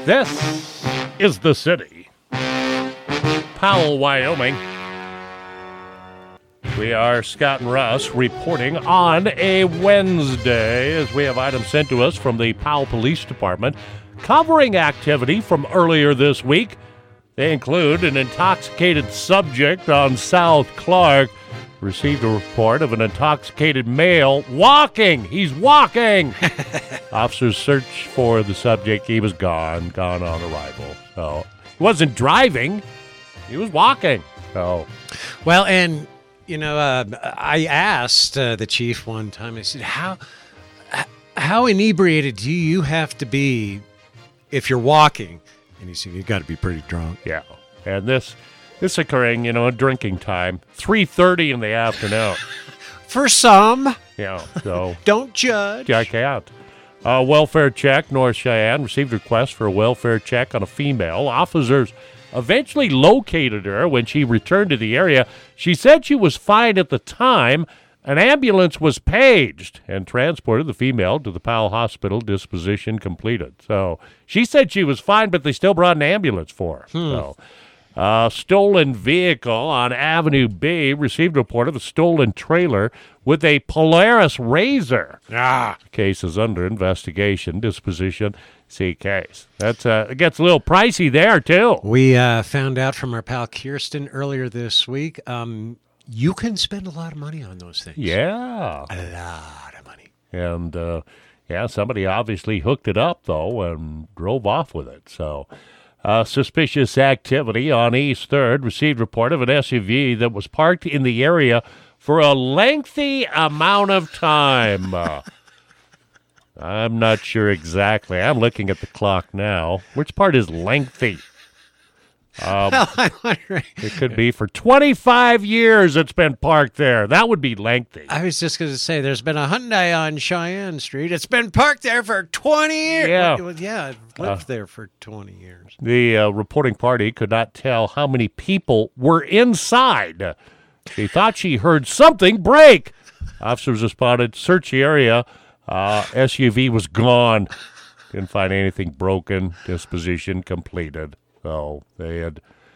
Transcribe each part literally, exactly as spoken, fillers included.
This is the city, Powell, Wyoming. We are Scott and Russ reporting on a Wednesday as we have items sent to us from the Powell Police Department covering activity from earlier this week. They include an intoxicated subject on South Clark. Received a report of an intoxicated male walking. He's walking. Officers searched for the subject. He was gone, gone on arrival. So he wasn't driving. He was walking. So, well, and you know, uh, I asked uh, the chief one time. I said, "How how inebriated do you have to be if you're walking?" And he said, "You got to be pretty drunk." Yeah, and this. This occurring, you know, at drinking time, three thirty in the afternoon. For some. Yeah, so. Don't judge. Check out. Uh, welfare check, North Cheyenne received a request for a welfare check on a female. Officers eventually located her when she returned to the area. She said she was fine at the time. An ambulance was paged and transported the female to the Powell Hospital. Disposition completed. So she said she was fine, but they still brought an ambulance for her. Hmm. So. A stolen vehicle on Avenue B received a report of a stolen trailer with a Polaris Razor. Ah. The case is under investigation. Disposition, see case. That's uh, it gets a little pricey there, too. We uh, found out from our pal Kirsten earlier this week, um, you can spend a lot of money on those things. Yeah. A lot of money. And, uh, yeah, somebody obviously hooked it up, though, and drove off with it, so... Uh, suspicious activity on East third. Received report of an S U V that was parked in the area for a lengthy amount of time. Uh, I'm not sure exactly. I'm looking at the clock now. Which part is lengthy? Um, well, I'm wondering. It could be for twenty-five years it's been parked there. That would be lengthy. I was just going to say, there's been a Hyundai on Cheyenne Street. It's been parked there for twenty years. Yeah. Well, yeah, I've lived Uh, there for twenty years. The uh, reporting party could not tell how many people were inside. She thought she heard something break. Officers responded, search the area. Uh, S U V was gone. Didn't find anything broken. Disposition completed. So they had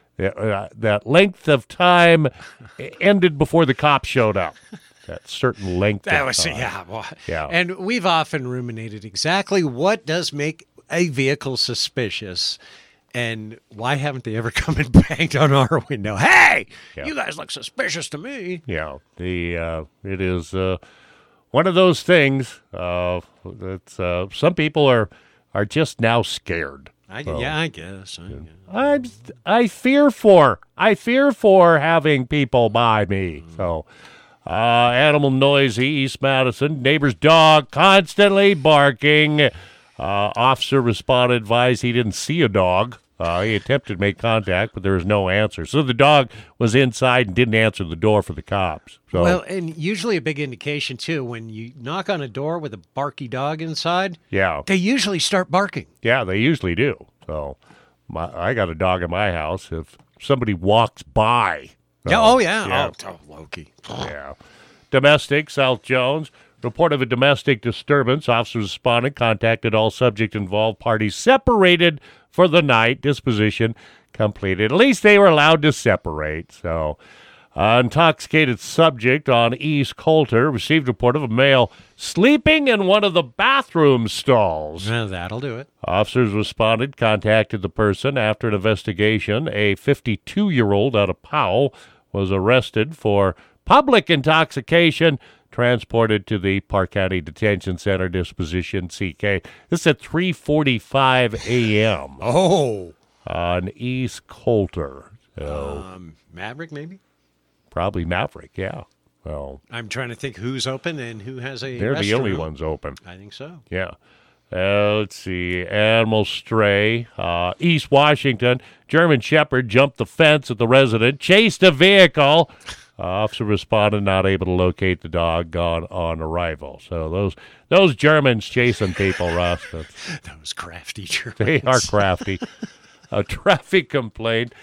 uh, that length of time ended before the cops showed up. That certain length That of was time. yeah, well, Yeah. And we've often ruminated exactly what does make a vehicle suspicious, and why haven't they ever come and banged on our window? Hey, Yeah. you guys look suspicious to me. Yeah, the uh, it is uh, one of those things. Uh, that's uh, some people are are just now scared. I, So, yeah, I guess. I, guess. I'm, I fear for, I fear for having people by me. So, uh, animal noisy, East Madison, neighbor's dog constantly barking. Uh, officer responded, advised he didn't see a dog. Uh, he attempted to make contact, but there was no answer. So the dog was inside and didn't answer the door for the cops. So, Well, and usually a big indication, too, when you knock on a door with a barky dog inside, yeah, they usually start barking. yeah, they usually do. So, my, I got a dog in my house. If somebody walks by, Yeah, uh, oh, yeah. yeah. Oh, oh, Loki. Yeah. Domestic, South Jones. Report of a domestic disturbance. Officers responded, contacted all subject involved parties, separated for the night. Disposition completed. At least they were allowed to separate. So, uh, intoxicated subject on East Coulter received report of a male sleeping in one of the bathroom stalls. Well, that'll do it. Officers responded, contacted the person. After an investigation, a fifty-two-year-old out of Powell was arrested for public intoxication, transported to the Park County Detention Center. Disposition C K. This is at three forty-five a.m. Oh. on East Coulter. So Um, Maverick, maybe? probably Maverick, yeah. Well, I'm trying to think who's open and who has a they're the only restaurant. ones open. I think so. Yeah. Uh, let's see. Animal stray. Uh, East Washington. German Shepherd jumped the fence at the resident, chased a vehicle. Uh, officer responded, not able to locate the dog, gone on arrival. So those those Germans chasing people, Russ, that's- Those crafty Germans. they are crafty. A traffic complaint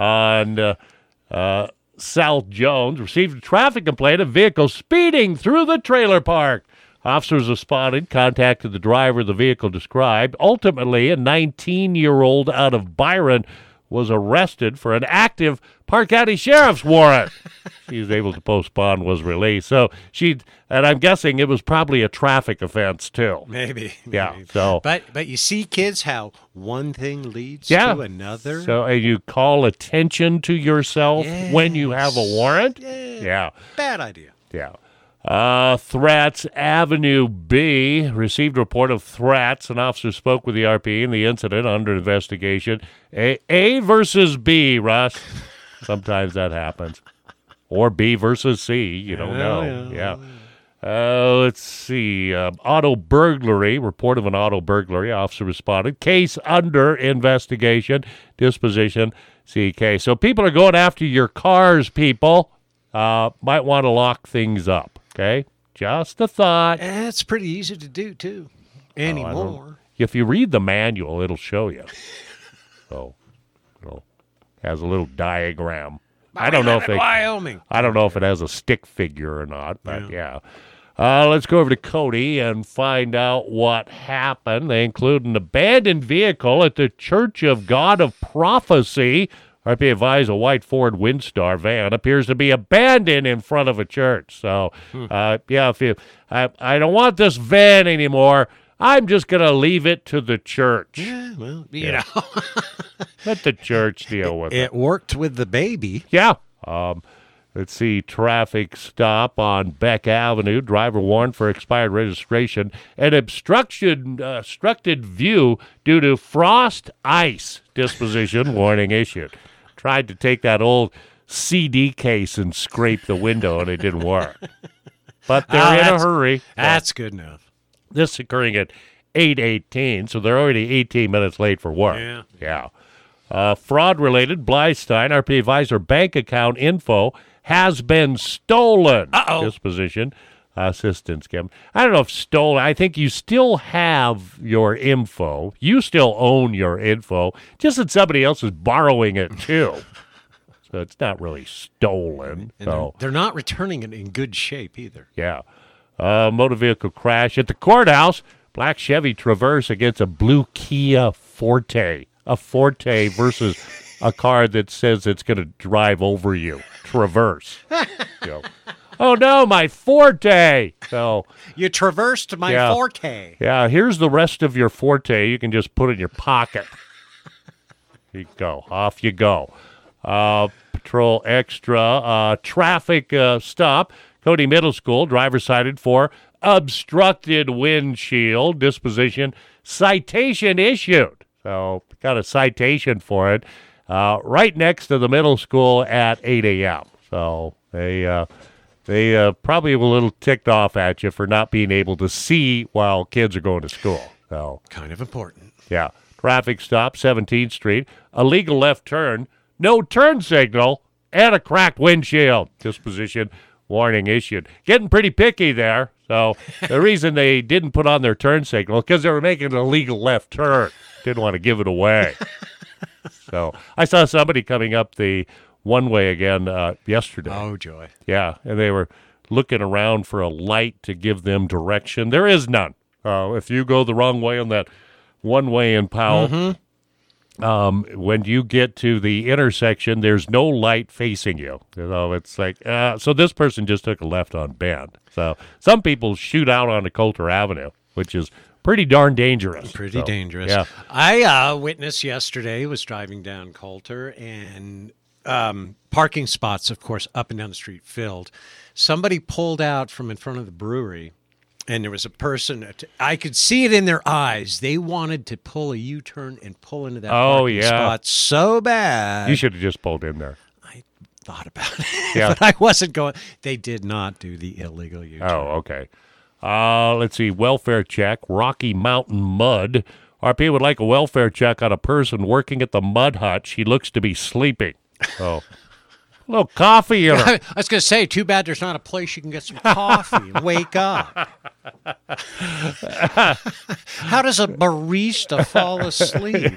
on uh, uh, South Jones received a traffic complaint of vehicle speeding through the trailer park. Officers responded, contacted the driver of the vehicle described. Ultimately, a nineteen-year-old out of Byron was arrested for an active Park County Sheriff's warrant. She was able to post bond, was released. So she, and I'm guessing it was probably a traffic offense too. Maybe. maybe. Yeah. So, but but you see, kids, how one thing leads yeah. to another. So and you call attention to yourself yes. when you have a warrant. Yeah. Yeah. Bad idea. Yeah. Uh, threats. Avenue B received a report of threats. An officer spoke with the R P in the incident under investigation. A, A versus B, Russ. Sometimes that happens. Or B versus C. You don't know. Yeah. Uh, let's see. Uh, auto burglary. Report of an auto burglary. Officer responded. Case under investigation. Disposition. C K. So people are going after your cars, people. Uh, might want to lock things up. Okay, just a thought. It's pretty easy to do, too, anymore. Oh, if you read the manual, it'll show you. So, you know, has a little diagram. I don't know if they, Wyoming. I don't know if it has a stick figure or not, but yeah. yeah. Uh, let's go over to Cody and find out what happened. They include an abandoned vehicle at the Church of God of Prophecy. R P advised a white Ford Windstar van appears to be abandoned in front of a church. So, uh, yeah, if you, I, I don't want this van anymore. I'm just going to leave it to the church. Yeah, well, you Yeah. know. Let the church deal with it. It worked with the baby. Yeah. Um, let's see. Traffic stop on Beck Avenue. Driver warned for expired registration and obstruction, uh, obstructed view due to frost ice. Disposition warning issued. Tried to take that old C D case and scrape the window, and it didn't work. But they're Oh, in a that's- hurry. That's good enough. This occurring at eight eighteen, so they're already eighteen minutes late for work. Yeah. Yeah. Uh, fraud-related, Blystein, R P advisor bank account info has been stolen. Uh-oh. Disposition, assistance given. I don't know if stolen. I think you still have your info. You still own your info, just that somebody else is borrowing it too. So it's not really stolen. And so. they're, they're not returning it in good shape either. Yeah. Uh, motor vehicle crash at the courthouse. Black Chevy Traverse against a blue Kia Forte. A Forte versus a car that says it's going to drive over you. Traverse. You know. Oh, no, my Forte. So, You traversed my Yeah. four K. yeah, here's the rest of your Forte. You can just put it in your pocket. You go. Off you go. Uh, Patrol Extra. Uh, traffic uh, stop. Cody Middle School. Driver cited for obstructed windshield. Disposition. Citation issued. So, got a citation for it. Uh, right next to the middle school at eight a.m. So, they... Uh, They uh, probably were a little ticked off at you for not being able to see while kids are going to school. So, Kind of important. yeah. Traffic stop, seventeenth Street. Illegal left turn. No turn signal. And a cracked windshield. Disposition warning issued. Getting pretty picky there. So, the reason they didn't put on their turn signal because they were making an illegal left turn. Didn't want to give it away. So, I saw somebody coming up the one way again uh, yesterday. Oh, joy. Yeah, and they were looking around for a light to give them direction. There is none. Uh, if you go the wrong way on that one way in Powell, Mm-hmm. um, when you get to the intersection, there's no light facing you. So it's like, uh, so this person just took a left on Bend. So some people shoot out onto Coulter Avenue, which is pretty darn dangerous. Pretty So, dangerous. Yeah. I uh, witnessed yesterday, was driving down Coulter, and um, parking spots, of course, up and down the street filled. Somebody pulled out from in front of the brewery, and there was a person. I could see it in their eyes. They wanted to pull a U-turn and pull into that Oh, parking yeah. spot so bad. You should have just pulled in there. I thought about it, Yeah. but I wasn't going. They did not do the illegal U-turn. Oh, okay. Uh, let's see. Welfare check. Rocky Mountain Mud. R P would like a welfare check on a person working at the Mud Hut. She looks to be sleeping. Oh, a little coffee in her. I was going to say, too bad there's not a place you can get some coffee and wake up. How does a barista fall asleep?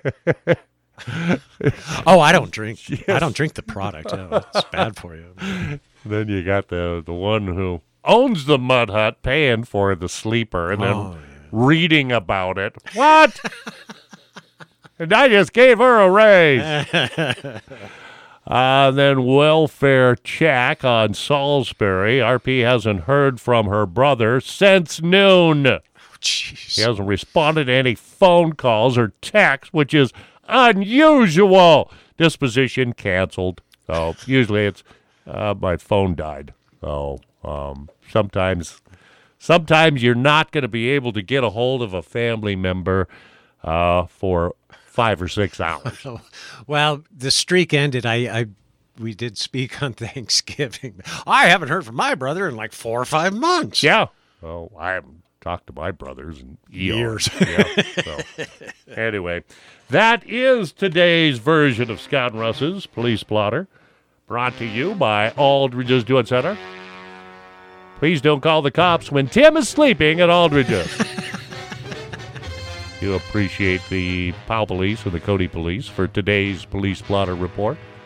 Oh, I don't drink. I don't drink the product. Oh, it's bad for you. Then you got the the one who owns the mud hut paying for the sleeper and then Oh, yeah. reading about it. What? And I just gave her a raise. Uh, then welfare check on Salisbury. R P hasn't heard from her brother since noon. Jeez. He hasn't responded to any phone calls or texts, which is unusual. Disposition canceled. So usually it's uh, my phone died. So um, sometimes, sometimes you're not going to be able to get a hold of a family member uh, for five or six hours. Well, the streak ended. I, I we did speak on Thanksgiving. I haven't heard from my brother in like four or five months. Yeah. Well, I haven't talked to my brothers in Years. Yeah. So, anyway, that is today's version of Scott and Russ's Police Blotter, brought to you by Aldridge's Do It Center. Please don't call the cops when Tim is sleeping at Aldridge's. You appreciate the Powell Police and the Cody Police for today's Police Blotter report.